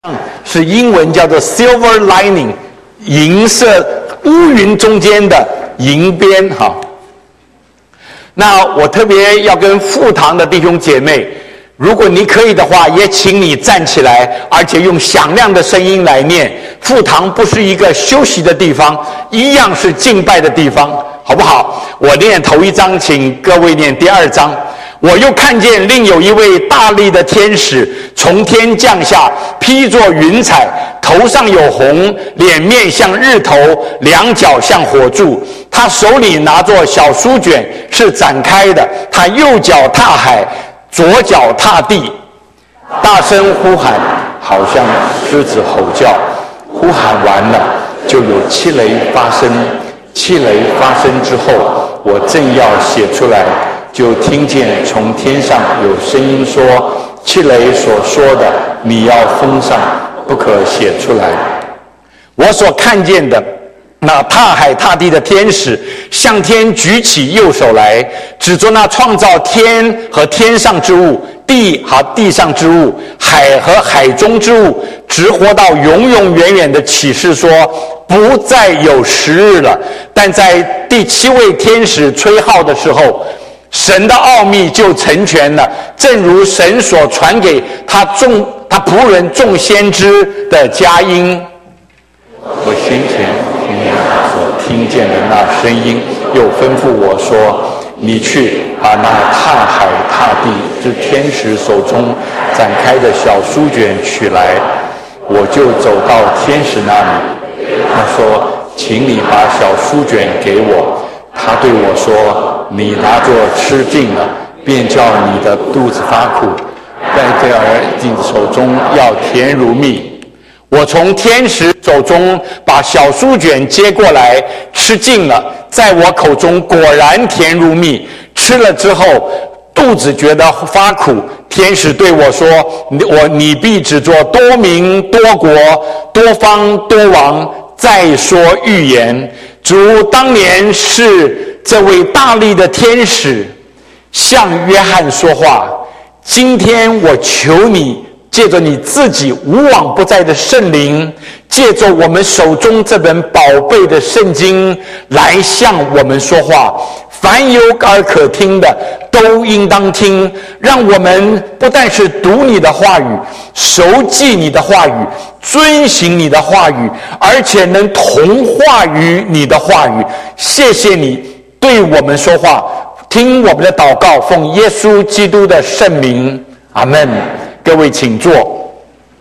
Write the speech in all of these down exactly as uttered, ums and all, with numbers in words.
是英文叫做 silver lining， 银色乌云中间的银边哈。那我特别要跟富堂的弟兄姐妹，如果你可以的话，也请你站起来，而且用响亮的声音来念。富堂不是一个休息的地方，一样是敬拜的地方，好不好？我念头一章，请各位念第二章。我又看见另有一位大力的天使从天降下，披着云彩，头上有红，脸面像日头，两脚像火柱。他手里拿着小书卷，是展开的。他右脚踏海，左脚踏地，大声呼喊，好像狮子吼叫。呼喊完了，就有气雷发生。气雷发生之后，我正要写出来，就听见从天上有声音说：气雷所说的，你要封上，不可写出来。我所看见的那踏海踏地的天使，向天举起右手来，指着那创造天和天上之物，地和地上之物，海和海中之物，直活到永永远远的启示说：不再有时日了。但在第七位天使吹号的时候，神的奥秘就成全了，正如神所传给他众他仆人众先知的佳音。我先前听所听见的那声音，又吩咐我说：你去把那踏海踏地之天使手中展开的小书卷取来。我就走到天使那里，他说：请你把小书卷给我。他对我说：你拿着吃尽了，便叫你的肚子发苦，在这儿进手中要甜如蜜。我从天使手中把小书卷接过来，吃尽了，在我口中果然甜如蜜。吃了之后，肚子觉得发苦。天使对我说：我你必指着多民多国多方多王再说预言。主当年是这位大力的天使向约翰说话，今天我求你借着你自己无往不在的圣灵，借着我们手中这本宝贝的圣经来向我们说话。凡有耳可听的都应当听，让我们不但是读你的话语，熟记你的话语，遵行你的话语，而且能同化于你的话语。谢谢你对我们说话，听我们的祷告，奉耶稣基督的圣名，阿们。各位请坐。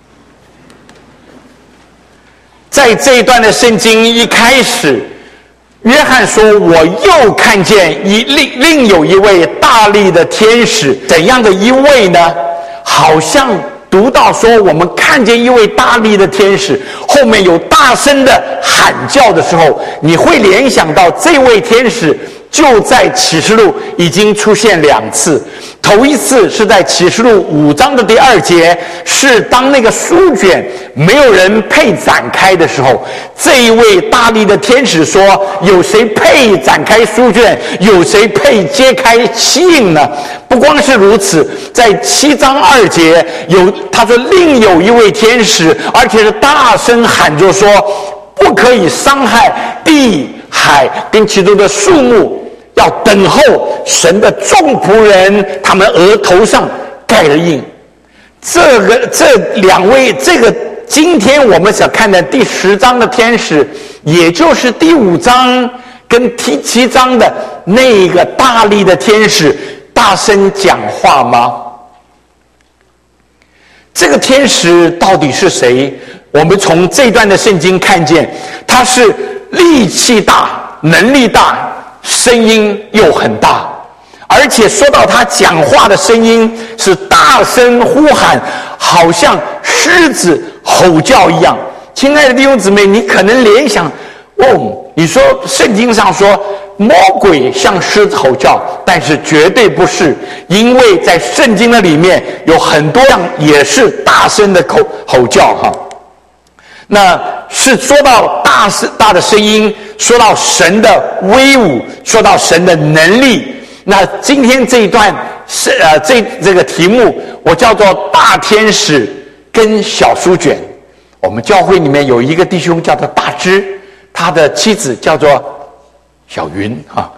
在这一段的圣经一开始，约翰说：我又看见一另另有一位大力的天使。怎样的一位呢？好像读到说我们看见一位大力的天使，后面有大声的喊叫的时候，你会联想到这位天使就在启示录已经出现两次。头一次是在启示录五章的第二节，是当那个书卷没有人配展开的时候，这一位大力的天使说：有谁配展开书卷？有谁配揭开七印呢？不光是如此，在七章二节有他说另有一位天使，而且是大声喊着说：不可以伤害地海跟其中的树木，要等候神的众仆人，他们额头上盖了印。这个这两位，这个今天我们所看的第十章的天使，也就是第五章跟第七章的那个大力的天使，大声讲话吗？这个天使到底是谁？我们从这段的圣经看见，他是力气大，能力大，声音又很大，而且说到他讲话的声音是大声呼喊，好像狮子吼叫一样。亲爱的弟兄姊妹，你可能联想，哦，你说圣经上说魔鬼像狮子吼叫，但是绝对不是，因为在圣经的里面有很多样也是大声的吼吼叫哈。那是说到大大的声音，说到神的威武，说到神的能力。那今天这一段是呃这这个题目，我叫做大天使跟小书卷。 我们教会里面有一个弟兄叫做大芝，他的妻子叫做小云啊。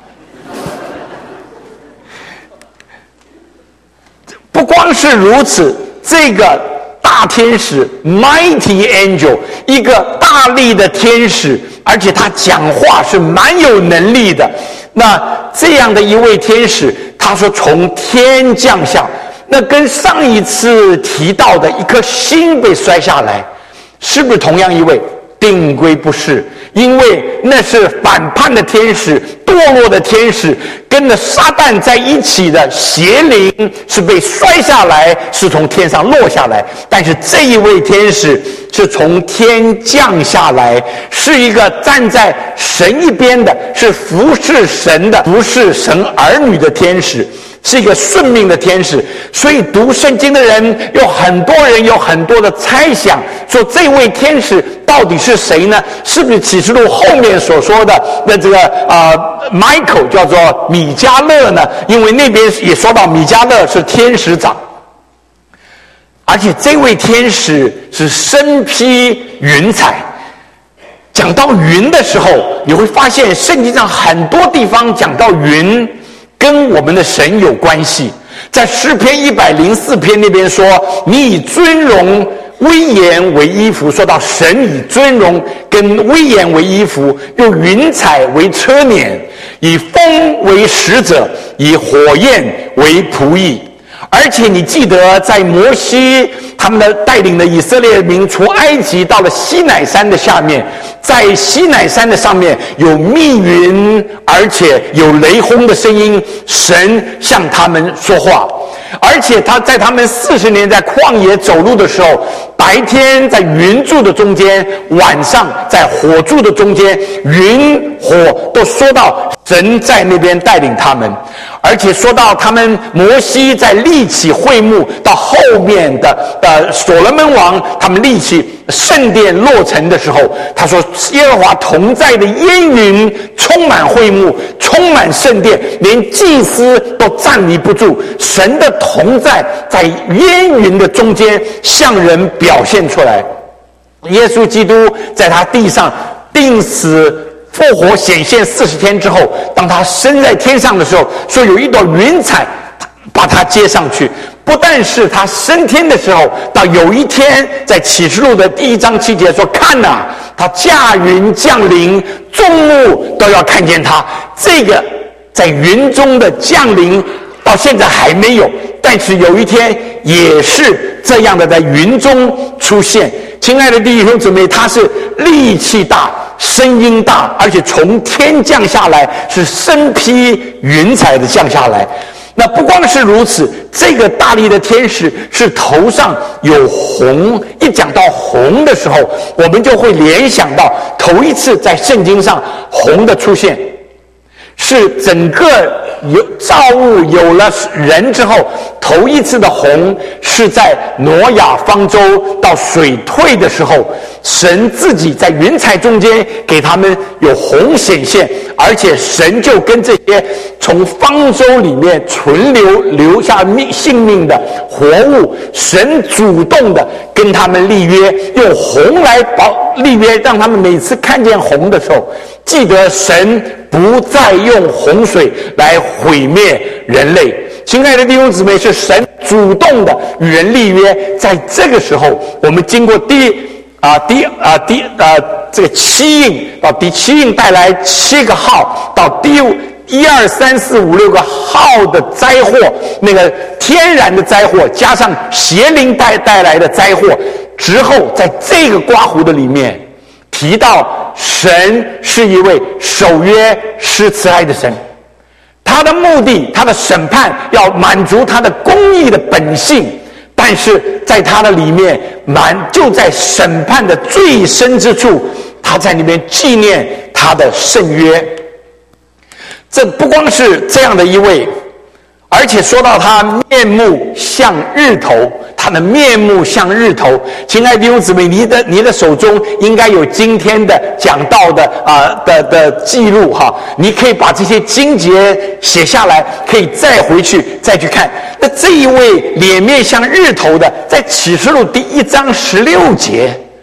不光是如此，这个大天使 Mighty Angel 一个大力的天使，而且他讲话是蛮有能力的。那这样的一位天使，他说从天降下，那跟上一次提到的一颗星被摔下来，是不是同样一位？定规不是，因为那是反叛的天使，堕落的天使，跟着撒旦在一起的邪灵是被摔下来，是从天上落下来。但是这一位天使是从天降下来，是一个站在神一边的，是服侍神的，服侍神儿女的天使，是一个顺命的天使。所以读圣经的人有很多人有很多的猜想，说这位天使到底是谁呢？是不是启示录后面所说的那这个呃 Michael 叫做米迦勒呢？因为那边也说到米迦勒是天使长，而且这位天使是身披云彩。讲到云的时候，你会发现圣经上很多地方讲到云跟我们的神有关系。在诗篇一百零四篇那边说，你以尊荣威严为衣服，说到神以尊荣跟威严为衣服，用云彩为车辇，以风为使者，以火焰为仆役。而且你记得在摩西他们的带领的以色列民出埃及，到了西乃山的下面，在西乃山的上面有密云，而且有雷轰的声音，神向他们说话。而且他在他们四十年在旷野走路的时候，白天在云柱的中间，晚上在火柱的中间，云火都说到神在那边带领他们。而且说到他们摩西在立起会幕，到后面的呃所罗门王他们立起圣殿落成的时候，他说耶和华同在的烟云充满会幕，充满圣殿，连祭司都站立不住。神的同在在烟云的中间向人表现出来。耶稣基督在他地上定死复活显现四十天之后，当他升在天上的时候，说有一朵云彩把他接上去。不但是他升天的时候，到有一天在启示录的第一章七节说，看哪、啊，他驾云降临，众目都要看见他。这个在云中的降临到现在还没有，但是有一天也是这样的在云中出现。亲爱的弟兄姊妹，他是力气大，声音大，而且从天降下来，是身披云彩的降下来。那不光是如此，这个大力的天使是头上有红。一讲到红的时候，我们就会联想到头一次在圣经上红的出现，是整个有造物有了人之后，头一次的红是在挪亚方舟到水退的时候，神自己在云彩中间给他们有红显现，而且神就跟这些从方舟里面存留留下命性命的活物，神主动的跟他们立约，用红来保立约，让他们每次看见红的时候，记得神不再用洪水来毁灭人类。亲爱的弟兄姊妹，是神主动的与人立约。在这个时候，我们经过第啊第啊第啊这个七印，到第七印带来七个号，到第一二三四五六个号的灾祸，那个天然的灾祸加上邪灵带带来的灾祸之后，在这个刮胡的里面提到神是一位守约施慈爱的神，他的目的，他的审判要满足他的公义的本性，但是在他的里面满就在审判的最深之处，他在那边纪念他的圣约。这不光是这样的一位，而且说到他面目像日头，他的面目像日头。亲爱的弟兄姊妹，你的你的手中应该有今天的讲道的啊、呃、的的记录哈，你可以把这些经节写下来，可以再回去再去看。那这一位脸面像日头的，在启示录第一章十六节，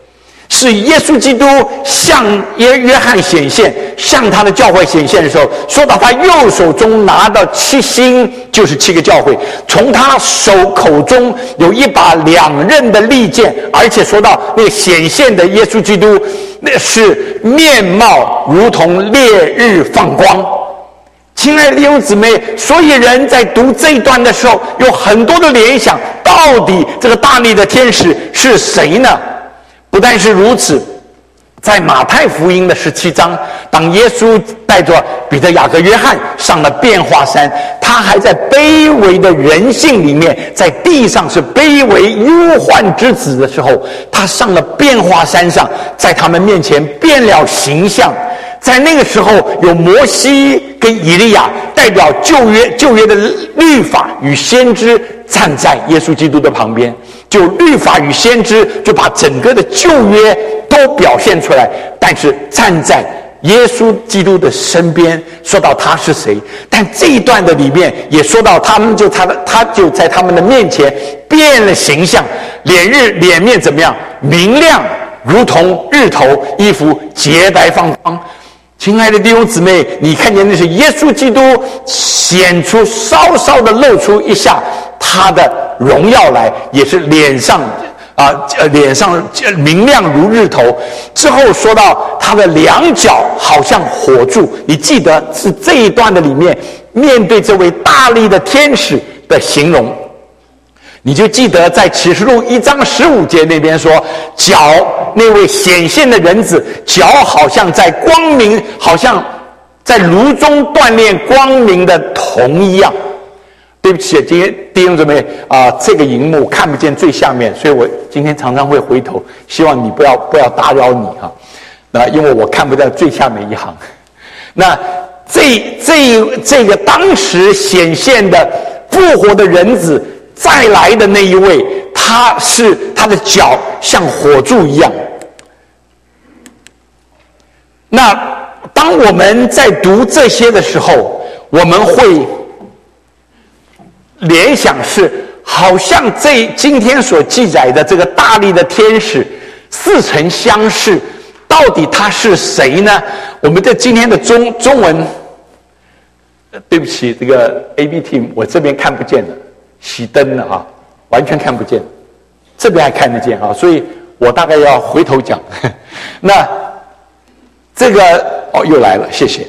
是耶稣基督向约约翰显现，向他的教会显现的时候，说到他右手中拿到七星，就是七个教会，从他手口中有一把两刃的利剑，而且说到那个显现的耶稣基督，那是面貌如同烈日放光。亲爱的弟兄姊妹，所以人在读这一段的时候，有很多的联想，到底这个大力的天使是谁呢？不但是如此，在马太福音的十七章，当耶稣带着彼得、雅各、约翰上了变化山，他还在卑微的人性里面，在地上是卑微忧患之子的时候，他上了变化山上，在他们面前变了形象。在那个时候，有摩西跟以利亚代表旧约旧约的律法与先知站在耶稣基督的旁边，就律法与先知就把整个的旧约都表现出来，但是站在耶稣基督的身边，说到他是谁。但这一段的里面也说到，他们就他的他就在他们的面前变了形象，脸日脸面怎么样？明亮如同日头，衣服洁白放光。亲爱的弟兄姊妹，你看见那是耶稣基督显出稍稍的露出一下他的荣耀来，也是脸上啊呃脸上明亮如日头。之后说到他的两脚好像火柱，你记得是这一段的里面面对这位大力的天使的形容。你就记得在启示录一章十五节那边说，脚那位显现的人子，脚好像在光明，好像在炉中锻炼光明的铜一样。对不起，今天弟兄姊妹啊、呃，这个荧幕看不见最下面，所以我今天常常会回头，希望你不要不要打扰你哈。那因为我看不到最下面一行。那这这这个当时显现的复活的人子。再来的那一位，他是他的脚像火柱一样。那当我们在读这些的时候，我们会联想是，好像这今天所记载的这个大力的天使似曾相识，到底他是谁呢？我们在今天的中中文，对不起，这个 A B team 我这边看不见了。熄灯了啊，完全看不见，这边还看得见啊，所以我大概要回头讲。那这个哦又来了，谢谢。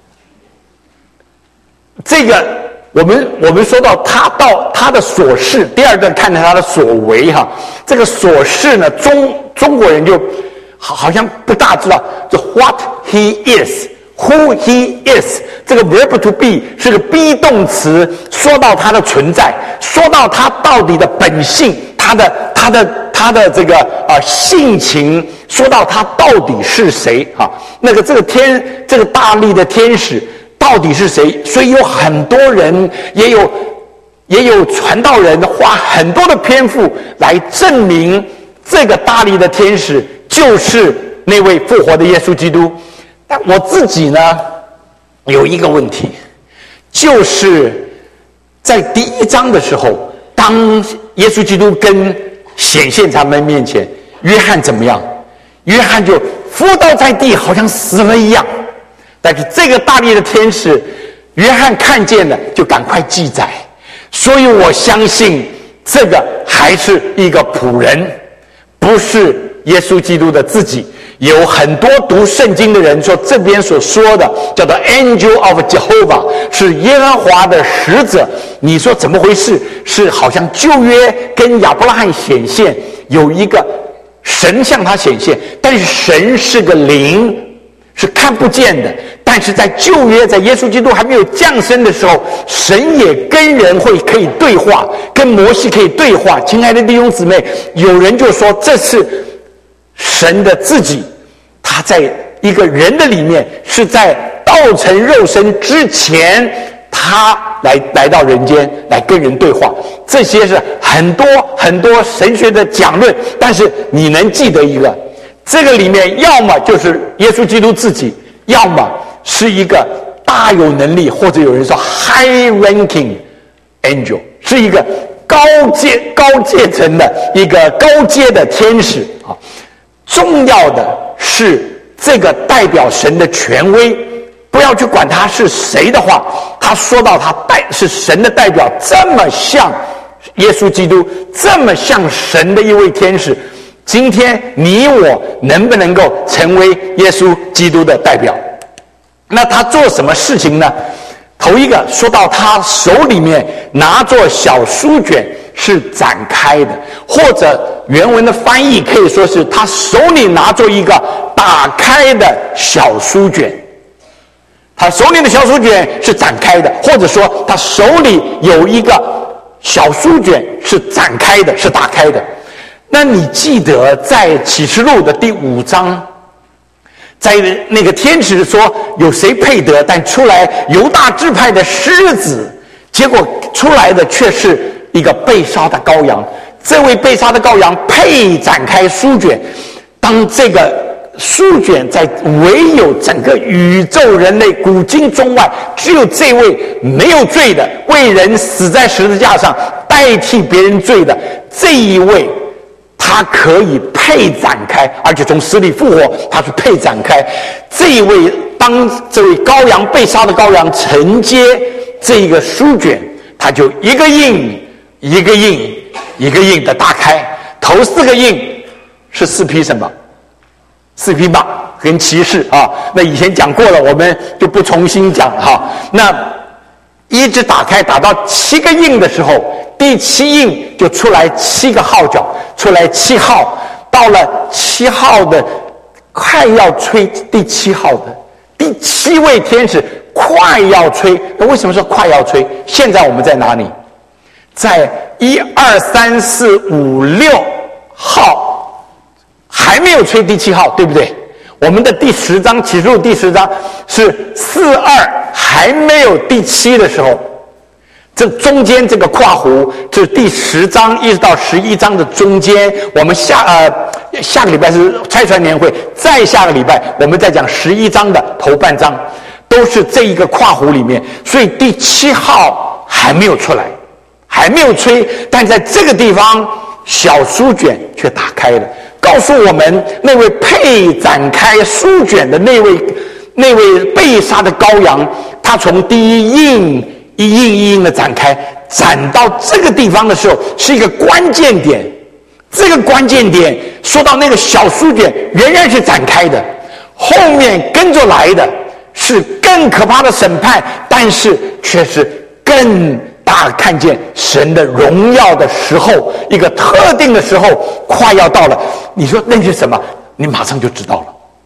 这个我们我们说到他到他的所事，第二段看到他的所为哈，这个所事呢，中中国人就好好像不大知道，就 what he is。Who he is， 这个 verb to be 是个 be 动词，说到他的存在，说到他到底的本性，他的他的他的这个啊、呃、性情，说到他到底是谁啊？那个这个天这个大力的天使到底是谁？所以有很多人，也有也有传道人花很多的篇幅来证明这个大力的天使就是那位复活的耶稣基督。但我自己呢，有一个问题，就是在第一章的时候，当耶稣基督跟显现他们面前，约翰怎么样？约翰就伏倒在地，好像死了一样。但是这个大力的天使，约翰看见了，就赶快记载。所以我相信，这个还是一个仆人，不是耶稣基督的自己。有很多读圣经的人说，这边所说的叫做 Angel of Jehovah 是耶和华的使者。你说怎么回事？是好像旧约跟亚伯拉罕显现，有一个神向他显现，但是神是个灵，是看不见的。但是在旧约，在耶稣基督还没有降生的时候，神也跟人会可以对话，跟摩西可以对话。亲爱的弟兄姊妹，有人就说这是神的自己，他在一个人的里面，是在道成肉身之前，他来来到人间来跟人对话。这些是很多很多神学的讲论，但是你能记得一个，这个里面要么就是耶稣基督自己，要么是一个大有能力，或者有人说 high ranking angel， 是一个高阶高阶层的一个高阶的天使啊。 重要的是这个代表神的权威，不要去管他是谁的话，他说到他代是神的代表，这么像耶稣基督，这么像神的一位天使，今天你我能不能够成为耶稣基督的代表？那他做什么事情呢？头一个说到他手里面拿着小书卷是展开的，或者原文的翻译可以说是他手里拿着一个打开的小书卷，他手里的小书卷是展开的，或者说他手里有一个小书卷是展开的，是打开的。那你记得在启示录的第五章，在那个天使说有谁配得，但出来犹大支派的狮子，结果出来的却是一个被杀的羔羊。这位被杀的羔羊配展开书卷，当这个书卷在唯有整个宇宙人类古今中外，只有这位没有罪的，为人死在十字架上代替别人罪的这一位，他可以配展开，而且从死里复活，他是配展开。这一位，当这位羔羊被杀的羔羊承接这个书卷，他就一个印一个印一个印的打开，头四个印是四匹什么？四匹马跟骑士啊。那以前讲过了，我们就不重新讲哈。那一直打开，打到七个印的时候，第七印就出来七个号角，出来七号，到了七号的快要吹第七号的第七位天使快要吹。那为什么说快要吹？现在我们在哪里？在一二三四五六号还没有吹第七号，对不对？我们的第十章启示录第十章是四二还没有第七的时候，这中间这个括弧是第十章一直到十一章的中间。我们下呃下个礼拜是拆船年会，再下个礼拜我们再讲十一章的头半章，都是这一个括弧里面。所以第七号还没有出来，还没有吹，但在这个地方小书卷却打开了，告诉我们那位配展开书卷的那位那位被杀的羔羊，他从第一印一印一印的展开，展到这个地方的时候是一个关键点。这个关键点说到那个小书卷仍然是展开的，后面跟着来的是更可怕的审判，但是却是更大看见神的荣耀的时候，一个特定的时候快要到了。你说那是什么？你马上就知道了。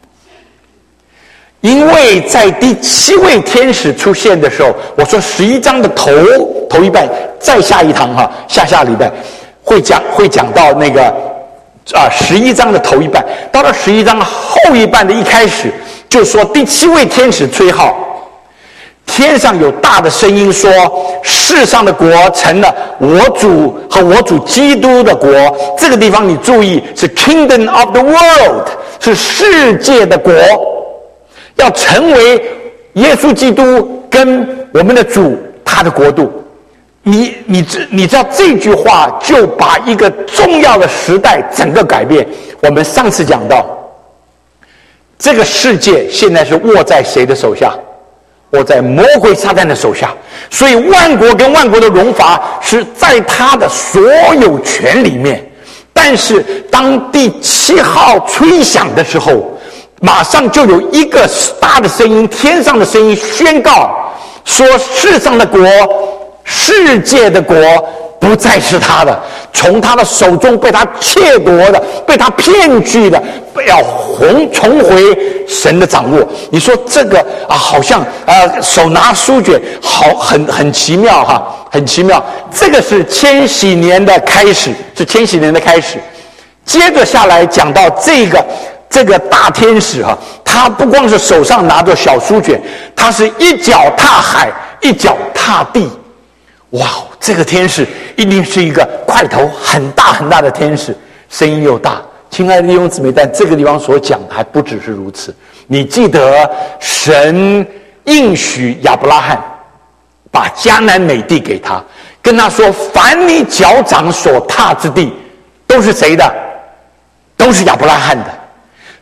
因为在第七位天使出现的时候，我说十一章的头头一半，再下一堂哈，下下礼拜会讲会讲到那个啊十一章的头一半，到了十一章后一半的一开始，就说第七位天使吹号，天上有大的声音说，世上的国成了我主和我主基督的国。这个地方你注意，是 Kingdom of the World， 是世界的国，要成为耶稣基督跟我们的主他的国度。你你知你知道这句话就把一个重要的时代整个改变。我们上次讲到，这个世界现在是握在谁的手下？握在魔鬼撒旦的手下。所以万国跟万国的荣华是在他的所有权里面。但是当第七号吹响的时候，马上就有一个大的声音，天上的声音宣告说，世上的国，世界的国不再是他的，从他的手中被他窃夺的，被他骗去的，要重重回神的掌握。你说这个啊，好像呃手拿书卷，好很很奇妙哈，很奇妙。这个是千禧年的开始，是千禧年的开始。接着下来讲到这个这个大天使哈，他不光是手上拿着小书卷，他是一脚踏海，一脚踏地。哇，这个天使一定是一个块头很大很大的天使，声音又大。亲爱的弟兄姊妹，但这个地方所讲的还不只是如此。你记得神应许亚伯拉罕把迦南美地给他，跟他说，凡你脚掌所踏之地都是谁的？都是亚伯拉罕的。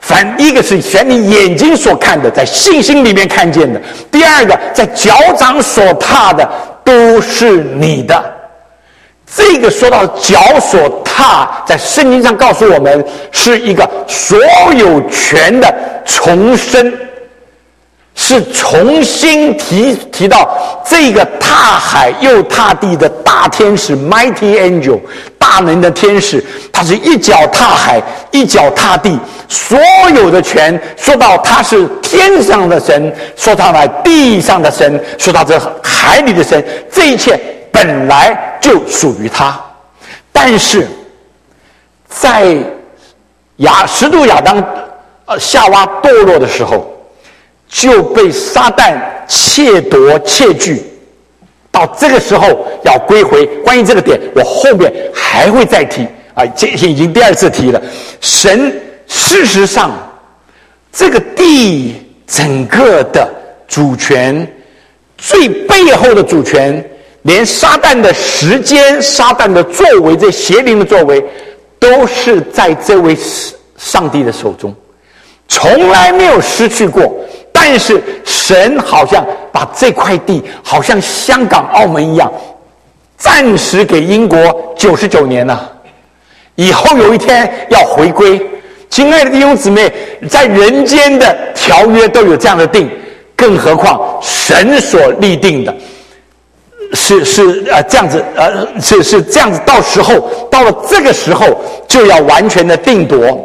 凡一个是选你眼睛所看的，在信心里面看见的；第二个，在脚掌所踏的，都是你的。这个说到脚所踏，在圣经上告诉我们，是一个所有权的重生，是重新提提到这个踏海又踏地的大天使 Mighty Angel， 大能的天使，他是一脚踏海，一脚踏地，所有的权说到他是天上的神，说到了地上的神，说到这海里的神，这一切本来就属于他。但是在亚始祖亚当呃夏娃堕落的时候，就被撒旦窃夺窃据，到这个时候要归回。关于这个点我后面还会再提啊，这已经第二次提了。神事实上这个地整个的主权，最背后的主权，连撒旦的时间、撒旦的作为，这邪灵的作为，都是在这位上帝的手中，从来没有失去过。但是神好像把这块地，好像香港、澳门一样，暂时给英国九十九年了，以后有一天要回归。亲爱的弟兄姊妹，在人间的条约都有这样的定，更何况神所立定的，是是呃这样子呃是是这样子，到时候到了这个时候就要完全的定夺，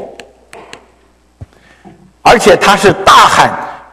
而且他是大喊。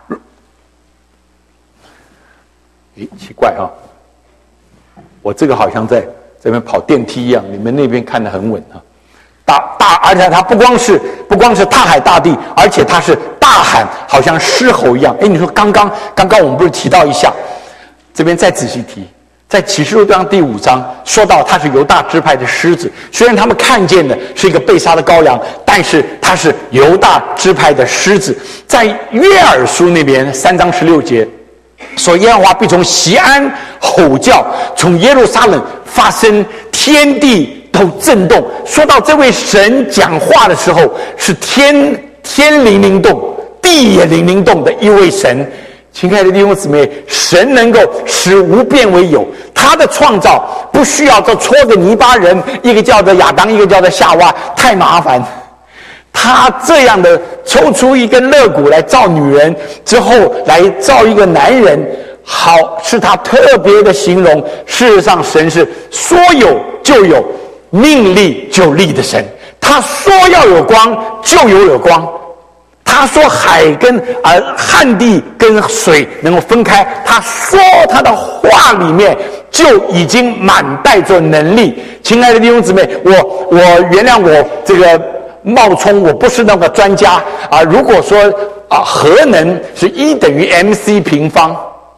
诶，奇怪啊！我这个好像在这边跑电梯一样，你们那边看得很稳啊。大大，而且它不光是不光是踏海大地，而且它是大喊，好像狮吼一样。诶，你说刚刚刚刚我们不是提到一下，这边再仔细提，在启示录章第五章说到他是犹大支派的狮子，虽然他们看见的是一个被杀的羔羊，但是他是犹大支派的狮子。在约珥书那边三章十六节。说耶和华必从锡安吼叫，从耶路撒冷发声，天地都震动。说到这位神讲话的时候，是天天灵灵动，地也灵灵动的一位神。亲爱的弟兄姊妹，神能够使无变为有，他的创造不需要这搓个泥巴人，一个叫做亚当，一个叫做夏娃，太麻烦。他这样的抽出一根肋骨来造女人，之后来造一个男人，好，是他特别的形容。事实上神是说有就有，命立就立的神。他说要有光就有有光，他说海跟呃旱地跟水能够分开，他说他的话里面就已经满带着能力。亲爱的弟兄姊妹，我我原谅我这个冒充，我不是那个专家啊。如果说啊，核能是E等于 mc 平方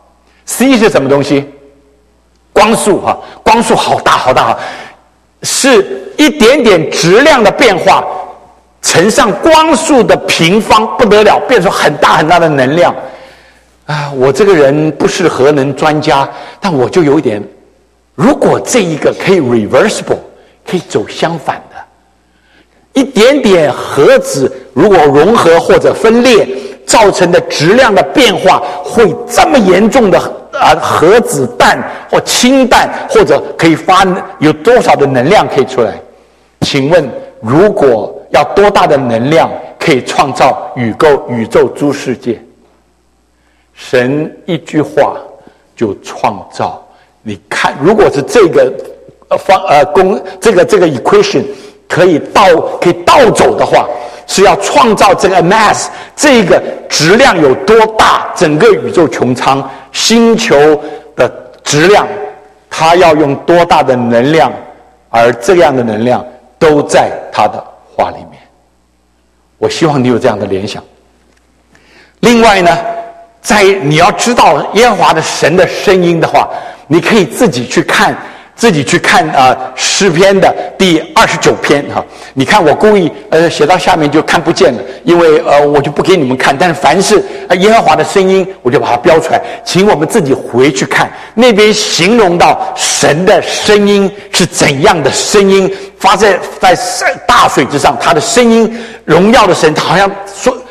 ，c 是什么东西？光速哈、啊，光速好大好大，是一点点质量的变化乘上光速的平方，不得了，变成很大很大的能量啊！我这个人不是核能专家，但我就有一点，如果这一个可以 reversible， 可以走相反的。一点点核子如果融合或者分裂造成的质量的变化，会这么严重的啊核子弹或氢弹，或者可以发有多少的能量可以出来？请问，如果要多大的能量可以创造宇宙宇宙诸世界？神一句话就创造。你看，如果是这个呃方呃公这个这个 equation。可以倒可以倒走的话，是要创造这个 mass 这个质量有多大，整个宇宙穹苍星球的质量，它要用多大的能量，而这样的能量都在它的话里面。我希望你有这样的联想。另外呢，在你要知道耶和华的神的声音的话，你可以自己去看自己去看啊、呃，诗篇的第二十九篇哈、啊。你看我故意呃写到下面就看不见了，因为呃我就不给你们看。但是凡是呃耶和华的声音，我就把它标出来，请我们自己回去看那边形容到神的声音是怎样的声音，发在在大水之上，他的声音荣耀的神，好像说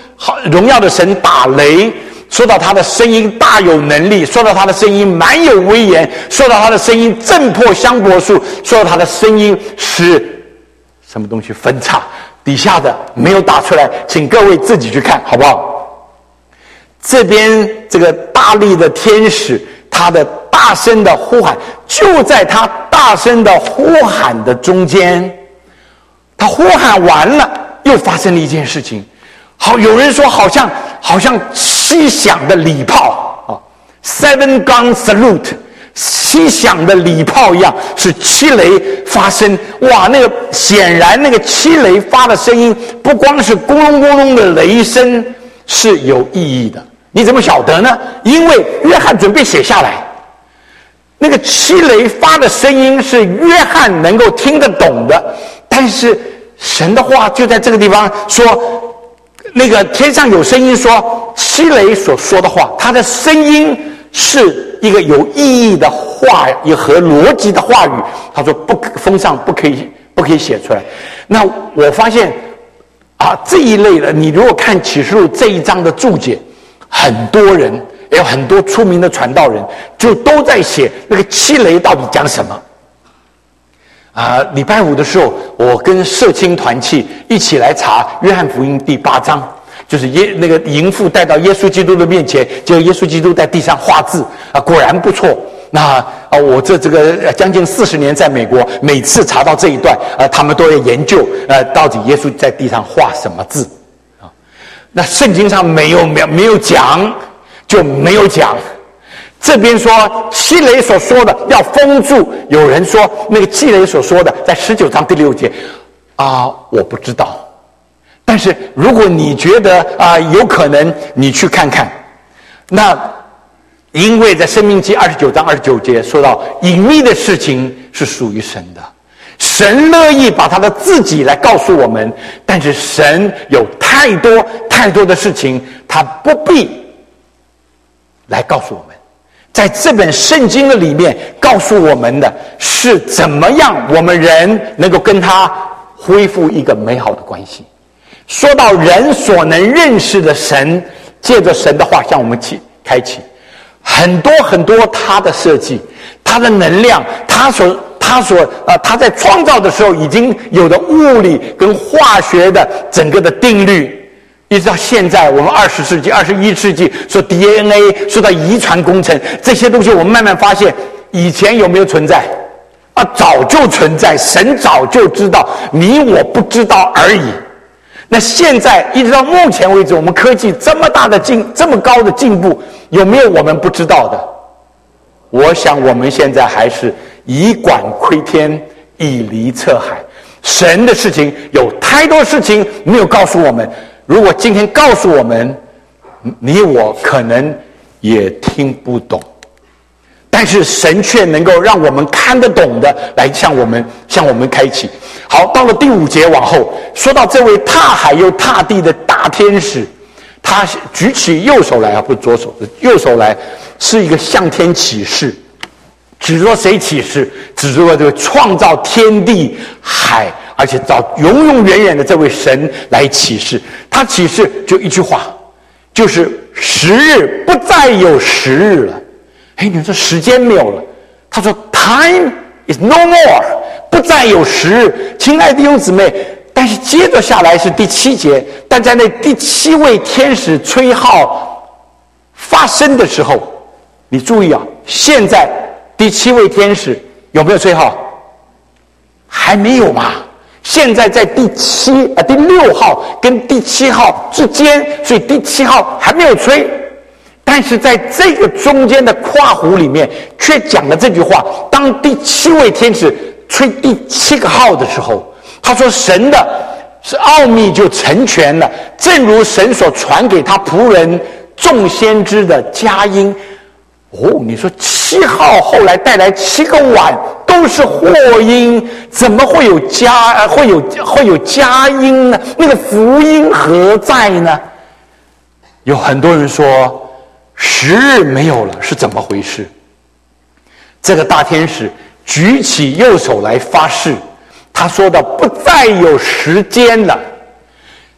荣耀的神打雷，说到他的声音大有能力，说到他的声音满有威严，说到他的声音震破香柏树，说到他的声音使什么东西分叉。底下的没有打出来，请各位自己去看好不好？这边这个大力的天使，他的大声的呼喊，就在他大声的呼喊的中间，他呼喊完了，又发生了一件事情。好，有人说好像好像七响的礼炮啊 ，seven gun salute， 七响的礼炮一样，是七雷发生。哇，那个显然那个七雷发的声音，不光是咕隆咕隆的雷声，是有意义的。你怎么晓得呢？因为约翰准备写下来，那个七雷发的声音是约翰能够听得懂的，但是神的话就在这个地方说。那个天上有声音说，七雷所说的话，他的声音是一个有意义的话语和逻辑的话语。他说不，封上不可以不可以写出来。那我发现啊，这一类的，你如果看启示录这一章的注解，很多人也有很多出名的传道人，就都在写那个七雷到底讲什么。啊、呃，礼拜五的时候，我跟社青团契一起来查约翰福音第八章，就是耶那个淫妇带到耶稣基督的面前，结果耶稣基督在地上画字，啊、呃，果然不错。那啊、呃，我这这个将近四十年在美国，每次查到这一段，呃，他们都要研究，呃，到底耶稣在地上画什么字啊？那圣经上没有没有没有讲，就没有讲。这边说七雷所说的要封住，有人说那个七雷所说的在十九章第六节啊，我不知道。但是如果你觉得啊有可能，你去看看。那因为在申命记二十九章二十九节说到隐秘的事情是属于神的，神乐意把他的自己来告诉我们，但是神有太多太多的事情他不必来告诉我们。在这本圣经的里面告诉我们的是怎么样我们人能够跟他恢复一个美好的关系。说到人所能认识的神，借着神的话向我们起开启很多很多他的设计，他的能量，他所他所呃他在创造的时候已经有的物理跟化学的整个的定律，一直到现在我们二十世纪二十一世纪说 D N A 说到遗传工程，这些东西我们慢慢发现以前有没有存在啊？早就存在，神早就知道，你我不知道而已。那现在一直到目前为止，我们科技这么大的进这么高的进步，有没有我们不知道的？我想我们现在还是以管窥天，以离测海。神的事情有太多事情没有告诉我们，如果今天告诉我们，你我可能也听不懂，但是神却能够让我们看得懂的来向我们向我们开启。好，到了第五节往后，说到这位踏海又踏地的大天使，他举起右手来啊，不是左手，右手来，是一个向天启示，指着谁启示？指着这个创造天地海，而且找永永远远的这位神来启示。他启示就一句话，就是时日不再有时日了。哎，你说时间没有了，他说 time is no more， 不再有时日。亲爱的弟兄姊妹，但是接着下来是第七节，但在那第七位天使吹号发生的时候，你注意啊，现在第七位天使有没有吹号？还没有嘛。现在在第七啊第六号跟第七号之间，所以第七号还没有吹。但是在这个中间的括弧里面，却讲了这句话：当第七位天使吹第七个号的时候，他说：“神的是奥秘就成全了，正如神所传给他仆人众先知的佳音。”哦，你说七号后来带来七个碗都是祸音，怎么会有佳会有会有佳音呢？那个福音何在呢？有很多人说时日没有了，是怎么回事？这个大天使举起右手来发誓，他说的不再有时间了。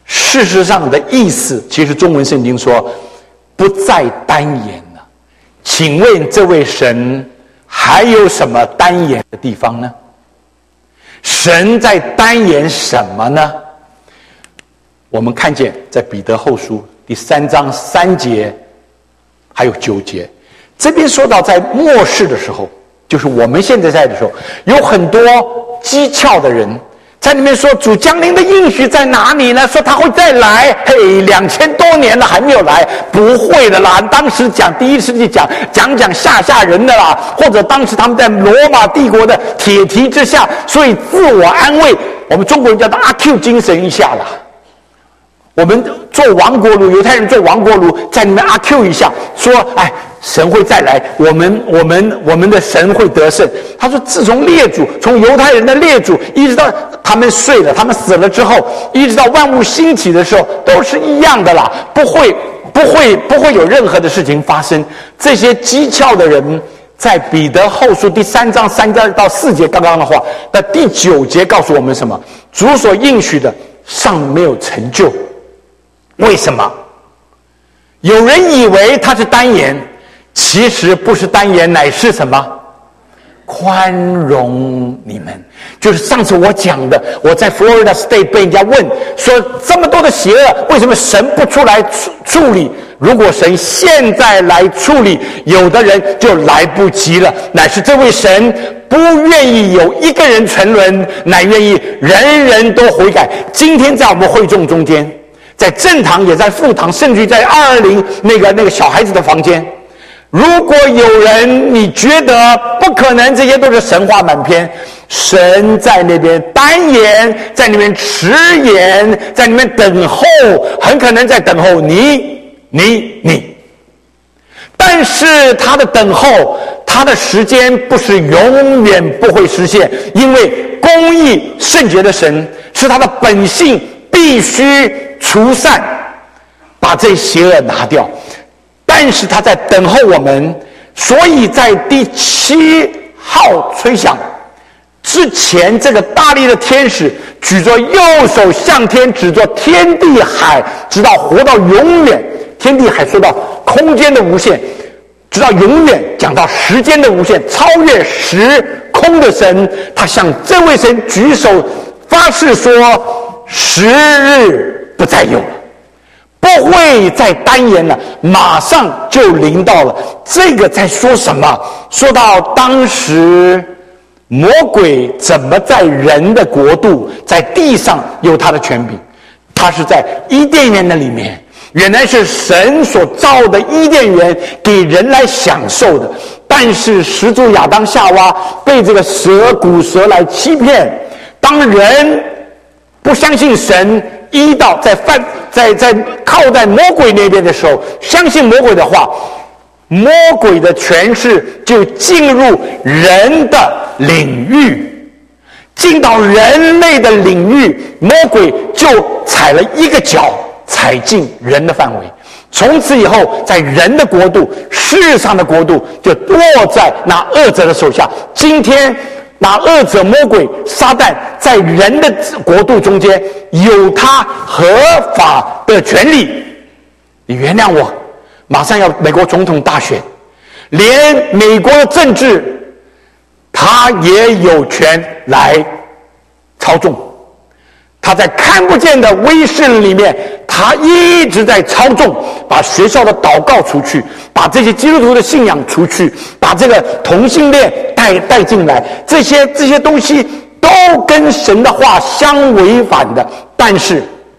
事实上的意思，其实中文圣经说不再单言了。请问这位神还有什么单言的地方呢？神在单言什么呢？我们看见在彼得后书第三章三节还有九节，这边说到在末世的时候，就是我们现在在的时候，有很多讥诮的人在里面说主降临的应许在哪里呢？说他会再来，嘿，两千多年了还没有来，不会的啦。当时讲第一世纪讲讲讲吓吓人的啦，或者当时他们在罗马帝国的铁蹄之下，所以自我安慰，我们中国人叫做阿 Q 精神一下啦。我们做亡国奴，犹太人做亡国奴，在里面阿 Q 一下，说哎，神会再来，我们我们我们的神会得胜。他说，自从列祖，从犹太人的列祖，一直到他们睡了，他们死了之后，一直到万物兴起的时候，都是一样的啦，不会不会不会有任何的事情发生。这些讥诮的人，在彼得后书第三章三到四节刚刚的话，那第九节告诉我们什么？主所应许的尚没有成就。为什么？有人以为他是单言，其实不是单言，乃是什么？宽容你们。就是上次我讲的，我在 Florida State 被人家问说，这么多的邪恶，为什么神不出来处处理？如果神现在来处理，有的人就来不及了。乃是这位神不愿意有一个人沉沦，乃愿意人人都悔改。今天在我们会众中间，在正堂也在副堂，甚至在二二零那个那个小孩子的房间，如果有人你觉得不可能，这些都是神话满篇，神在那边单言，在那边迟延，在那边等候，很可能在等候你你你。但是他的等候，他的时间不是永远不会实现，因为公义圣洁的神是他的本性，必须除散，把这邪恶拿掉。但是他在等候我们，所以在第七号吹响之前，这个大力的天使举着右手向天，指着天地海，直到活到永远。天地海说到空间的无限，直到永远，讲到时间的无限，超越时空的神，他向这位神举手发誓说，时日不再有了，不会再单言了，马上就临到了。这个在说什么？说到当时魔鬼怎么在人的国度，在地上有他的权柄。他是在伊甸园的里面，原来是神所造的伊甸园，给人来享受的。但是始祖亚当夏娃被这个蛇古蛇来欺骗，当人不相信神，依到在犯在在靠在魔鬼那边的时候，相信魔鬼的话，魔鬼的权势就进入人的领域，进到人类的领域，魔鬼就踩了一个脚，踩进人的范围。从此以后，在人的国度，世上的国度就落在那恶者的手下。今天那恶者魔鬼撒旦在人的国度中间有他合法的权利。你原谅我，马上要美国总统大选，连美国的政治他也有权来操纵。他在看不见的威势里面，他一直在操纵，把学校的祷告出去，把这些基督徒的信仰出去，把这个同性恋带带进来，这些这些东西都跟神的话相违反的。但是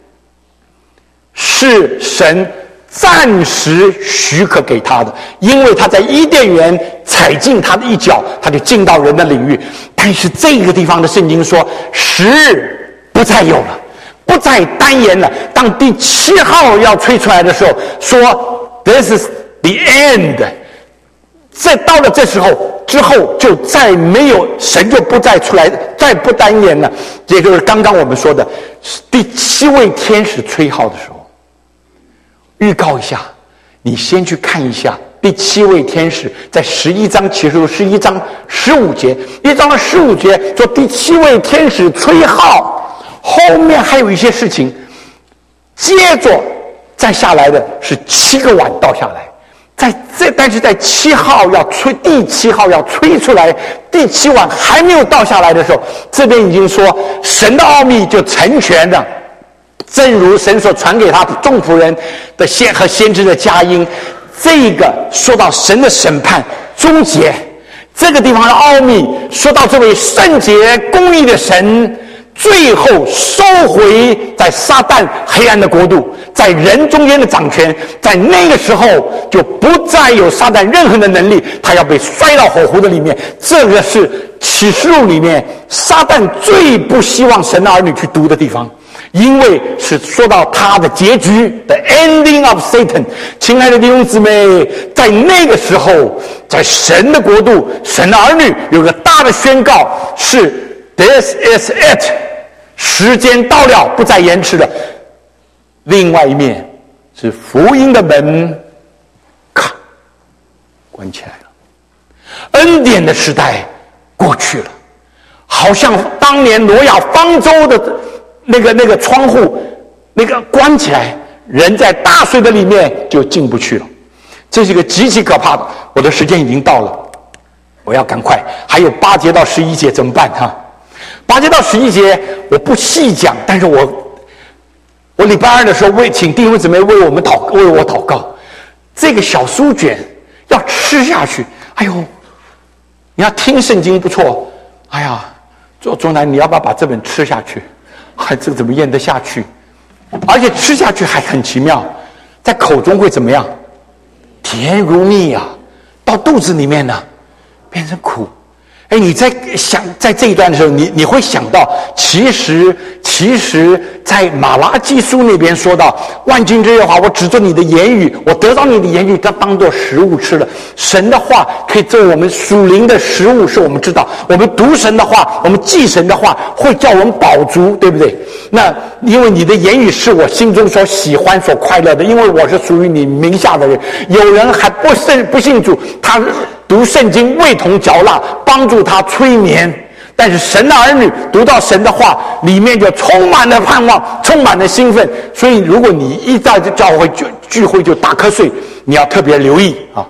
是神暂时许可给他的，因为他在伊甸园踩进他的一脚，他就进到人的领域。但是这个地方的圣经说，时日不再有了，不再单言了。当第七号要吹出来的时候，说 This is the end。这到了这时候之后，就再没有神就不再出来，再不单言了。这就是刚刚我们说的第七位天使吹号的时候。预告一下，你先去看一下第七位天使在十一章，其实十一章十五节，一章的十五节说第七位天使吹号，后面还有一些事情。 接着再下来的是七个碗倒下来，在这但是在七号要吹，第七号要吹出来，第七碗还没有倒下来的时候，这边已经说神的奥秘就成全了，正如神所传给他众仆人的先和先知的佳音。这个说到神的审判终结，这个地方的奥秘说到这位圣洁公义的神最后收回在撒旦黑暗的国度，在人中间的掌权，在那个时候就不再有撒旦任何的能力，他要被摔到火湖的里面。这个是启示录里面撒旦最不希望神的儿女去读的地方，因为是说到他的结局 The ending of Satan。 亲爱的弟兄姊妹，在那个时候，在神的国度，神的儿女有个大的宣告，是 This is it， 时间到了，不再延迟了。另外一面是福音的门咔关起来了，恩典的时代过去了，好像当年挪亚方舟的那个那个窗户那个关起来，人在大水的里面就进不去了。这是一个极其可怕的。我的时间已经到了，我要赶快，还有八节到十一节怎么办哈？八节到十一节我不细讲，但是我我礼拜二的时候为请弟兄姊妹为我们祷为我祷告，这个小书卷要吃下去。哎呦，你要听圣经不错，哎呀，周周南你要不要把这本吃下去？还这个怎么咽得下去？而且吃下去还很奇妙，在口中会怎么样？甜如蜜啊，到肚子里面呢变成苦。哎，你在想在这一段的时候，你你会想到，其实其实在马拉基书那边说到，万军之耶和华，我指着你的言语，我得到你的言语，它当作食物吃了。神的话可以做我们属灵的食物，是我们知道，我们读神的话，我们记神的话，会叫我们饱足，对不对？那因为你的言语是我心中所喜欢、所快乐的，因为我是属于你名下的人。有人还不信不信主，他读圣经味同嚼蜡，帮助他催眠。但是神的儿女读到神的话，里面就充满了盼望，充满了兴奋。所以如果你一到教会就聚会就打瞌睡，你要特别留意啊。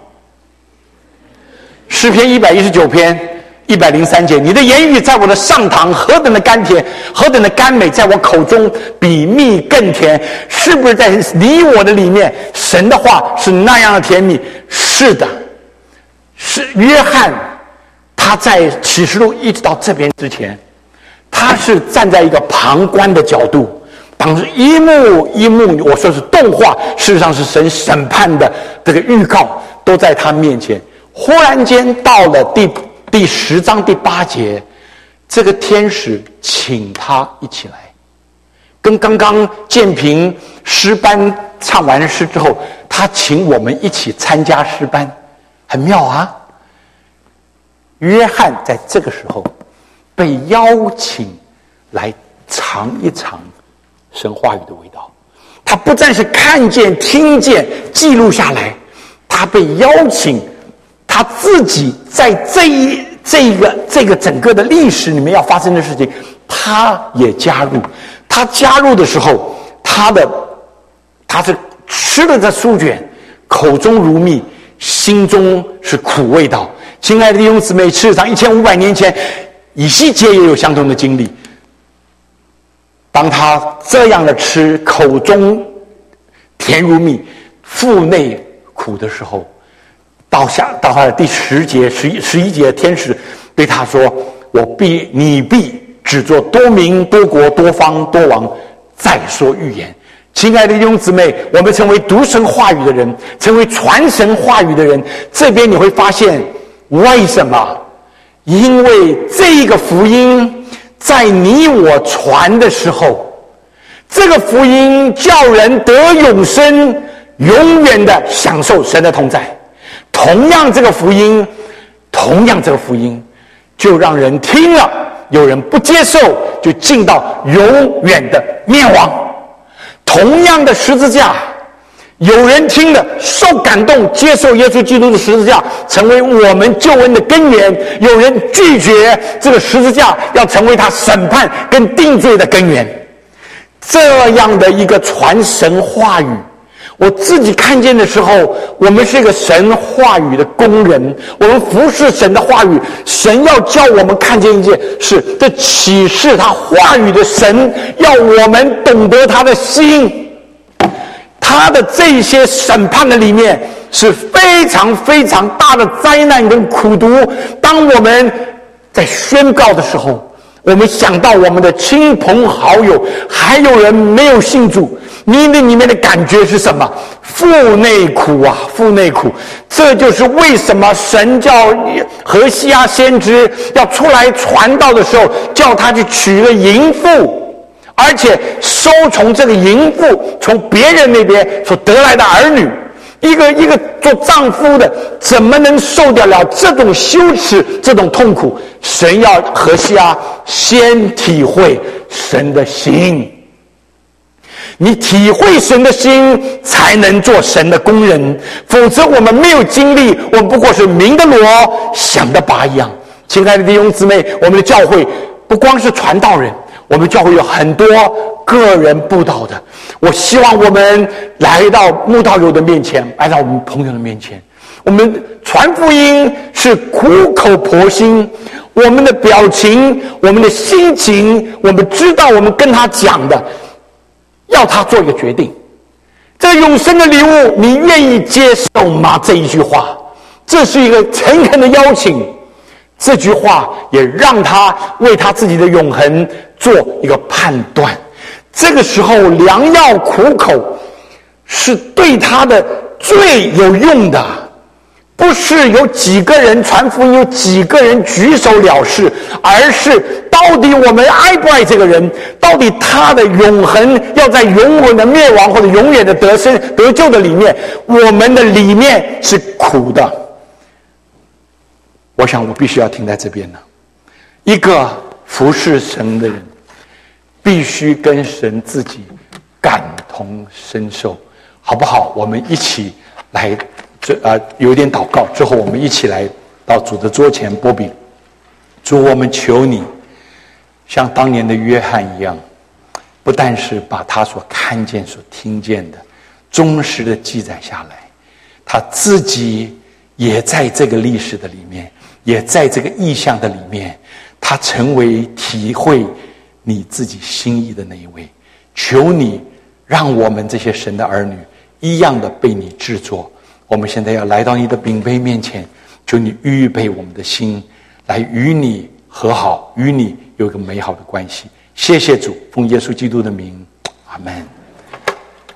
诗篇一百一十九篇一百零三节，你的言语在我的上膛，何等的甘甜，何等的甘美，在我口中比蜜更甜。是不是在你我的里面，神的话是那样的甜蜜？是的，是约翰他在启示录一直到这边之前，他是站在一个旁观的角度，当时一幕一幕，我说是动画，事实上是神审判的这个预告都在他面前。忽然间到了第第十章第八节，这个天使请他一起来，跟刚刚建平诗班唱完诗之后，他请我们一起参加诗班，很妙啊。约翰在这个时候被邀请来尝一尝神话语的味道，他不再是看见、听见、记录下来，他被邀请，他自己在这一这个这个整个的历史里面要发生的事情，他也加入。他加入的时候，他的他是吃了这书卷，口中如蜜，心中是苦味道。亲爱的弟兄姊妹，事实上一千五百年前以西结也有相同的经历。当他这样的吃，口中甜如蜜，腹内苦的时候，到下到他的第十节十一十一节，天使对他说：我必你必只做多民多国多方多王，再说预言。亲爱的弟兄姊妹，我们成为读神话语的人，成为传神话语的人，这边你会发现为什么？因为这个福音在你我传的时候，这个福音叫人得永生，永远的享受神的同在。同样这个福音，同样这个福音就让人听了，有人不接受，就进到永远的灭亡。同样的十字架，有人听了受感动，接受耶稣基督的十字架成为我们救恩的根源，有人拒绝这个十字架要成为他审判跟定罪的根源。 这样的一个传神话语。我自己看见的时候，我们是一个神话语的工人，我们服侍神的话语。神要叫我们看见一件事，这启示他话语的神要我们懂得他的心。他的这些审判的里面是非常非常大的灾难跟苦毒。当我们在宣告的时候，我们想到我们的亲朋好友，还有人没有信主，你的里面的感觉是什么？腹内苦啊，腹内苦。这就是为什么神叫何西阿先知要出来传道的时候，叫他去娶了淫妇，而且收从这个淫妇从别人那边所得来的儿女。一个一个做丈夫的怎么能受得了这种羞耻，这种痛苦？神要何西阿先体会神的心，你体会神的心才能做神的工人，否则我们没有经历，我们不过是鸣的锣响的拔一样。亲爱的弟兄姊妹，我们的教会不光是传道人，我们教会有很多个人布道的。我希望我们来到慕道友的面前，来到我们朋友的面前，我们传福音是苦口婆心，我们的表情，我们的心情，我们知道我们跟他讲的，要他做一个决定。这永生的礼物你愿意接受吗？这一句话，这是一个诚恳的邀请。这句话也让他为他自己的永恒做一个判断。这个时候良药苦口是对他的最有用的，不是有几个人传福音，有几个人举手了事，而是到底我们爱不爱这个人，到底他的永恒要在永远的灭亡或者永远的得生得救的里面，我们的里面是苦的。我想我必须要停在这边了。一个服侍神的人必须跟神自己感同身受，好不好？我们一起来，这呃有一点祷告之后，我们一起来到主的桌前波比。主，我们求你像当年的约翰一样，不但是把他所看见所听见的忠实的记载下来，他自己也在这个历史的里面，也在这个意象的里面，他成为体会你自己心意的那一位。求你让我们这些神的儿女一样的被你制作。我们现在要来到你的饼杯面前，求你预备我们的心来与你和好，与你有一个美好的关系。谢谢主，奉耶稣基督的名，阿们。